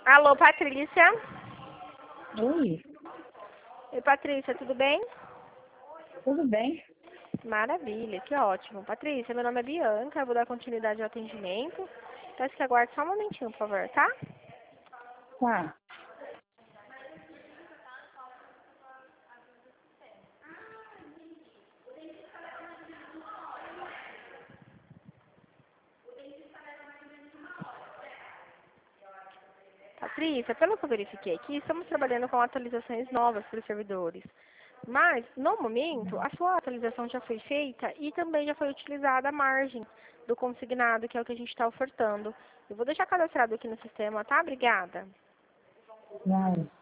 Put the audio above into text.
Alô, Patrícia? Oi, Oi, Patrícia, tudo bem? tudo bem? Maravilha, que ótimo. Patrícia, meu nome é Bianca, eu vou dar continuidade ao atendimento. Peço que aguarde só um momentinho, por favor, tá? Tá. Patrícia, pelo que eu verifiquei aqui, estamos trabalhando com atualizações novas para os servidores. Mas, no momento, a sua atualização já foi feita e também já foi utilizada a margem do consignado, que é o que a gente está ofertando. Eu vou deixar cadastrado aqui no sistema, tá? Obrigada. Vai.